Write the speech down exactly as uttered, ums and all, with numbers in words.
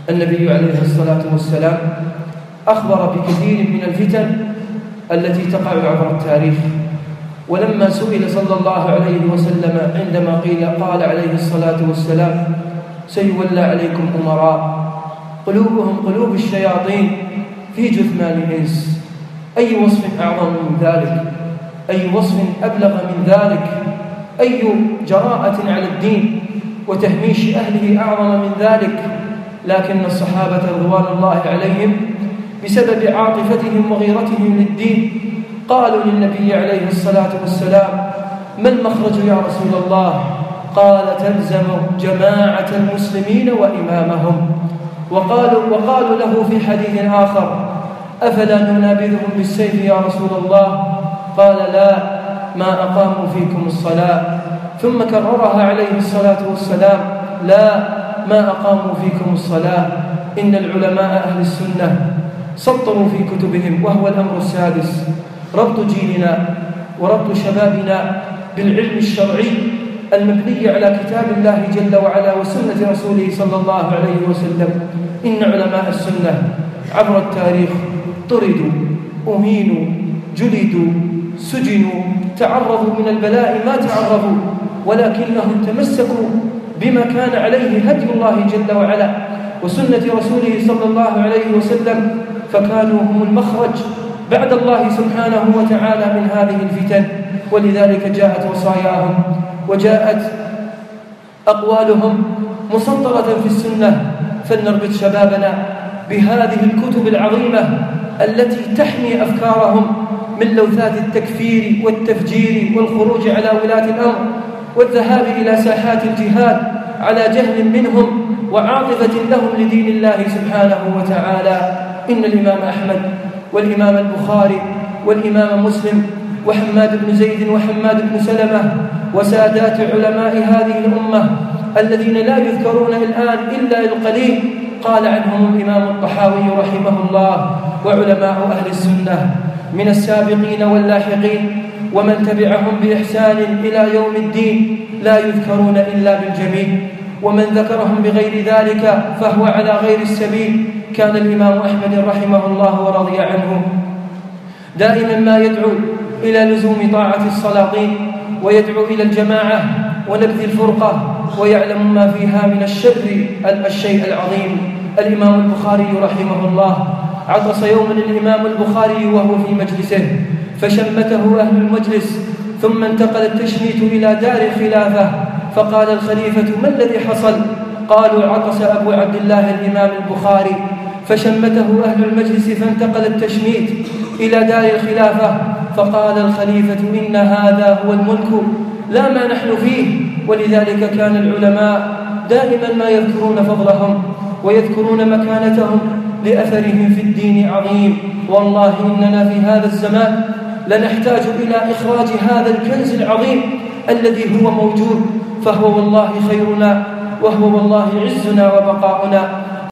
النبي عليه الصلاة والسلام أخبر بكثير من الفتن التي تقع عبر التاريخ. ولما سئل صلى الله عليه وسلم عندما قيل قال عليه الصلاة والسلام سيولى عليكم أمراء قلوبهم قلوب الشياطين في جثمان الإنس، أي وصف أعظم من ذلك؟ أي وصف أبلغ من ذلك؟ أي جراءة على الدين وتهميش أهله أعظم من ذلك؟ لكن الصحابة رضوان الله عليهم بسبب عاطفتهم وغيرتهم للدين قالوا للنبي عليه الصلاة والسلام ما المخرج يا رسول الله؟ قال تلزم جماعة المسلمين وإمامهم. وقالوا, وقالوا له في حديث آخر أفلا ننابذهم بالسيف يا رسول الله؟ قال لا، ما أقاموا فيكم الصلاة. ثم كررها عليه الصلاة والسلام لا، ما أقاموا فيكم الصلاة. إن العلماء أهل السنة سطروا في كتبهم، وهو الأمر السادس، ربط جيلنا وربط شبابنا بالعلم الشرعي المبني على كتاب الله جل وعلا وسنة رسوله صلى الله عليه وسلم. إن علماء السنة عبر التاريخ طردوا، أهينوا، جلدوا، سجنوا، تعرضوا من البلاء ما تعرضوا، ولكنهم تمسكوا بما كان عليه هدي الله جل وعلا وسنة رسوله صلى الله عليه وسلم، فكانوا هم المخرج بعد الله سبحانه وتعالى من هذه الفتن. ولذلك جاءت وصاياهم وجاءت أقوالهم مسطرة في السنة. فلنربط شبابنا بهذه الكتب العظيمة التي تحمي أفكارهم من لوثات التكفير والتفجير والخروج على ولاة الأمر والذهاب إلى ساحات الجهاد على جهل منهم وعاطفة لهم لدين الله سبحانه وتعالى. إن الإمام أحمد والإمام البخاري والإمام مسلم وحماد بن زيد وحماد بن سلمة وسادات علماء هذه الأمة الذين لا يذكرون الآن إلا القليل قال عنهم الإمام الطحاوي رحمه الله وعلماء أهل السنة من السابقين واللاحقين ومن تبعهم بإحسان إلى يوم الدين لا يذكرون إلا بالجميل، ومن ذكرهم بغير ذلك فهو على غير السبيل. كان الإمام أحمد رحمه الله ورضي عنه دائما ما يدعو إلى لزوم طاعة السلاطين ويدعو إلى الجماعة ونبذ الفرقة، ويعلم ما فيها من الشر الشيء العظيم. الإمام البخاري رحمه الله عطس يوما الإمام البخاري وهو في مجلسه فشمته أهل المجلس، ثم انتقل التشميت إلى دار الخلافة، فقال الخليفة ما الذي حصل؟ قالوا عطس أبو عبد الله الإمام البخاري، فشمته أهل المجلس فانتقل التشميت إلى دار الخلافة، فقال الخليفة إن هذا هو الملك لا ما نحن فيه. ولذلك كان العلماء دائما ما يذكرون فضلهم ويذكرون مكانتهم لأثرهم في الدين عظيم. والله إننا في هذا الزمان لنحتاج إلى إخراج هذا الكنز العظيم الذي هو موجود، فهو والله خيرنا وهو والله عزنا وبقاؤنا.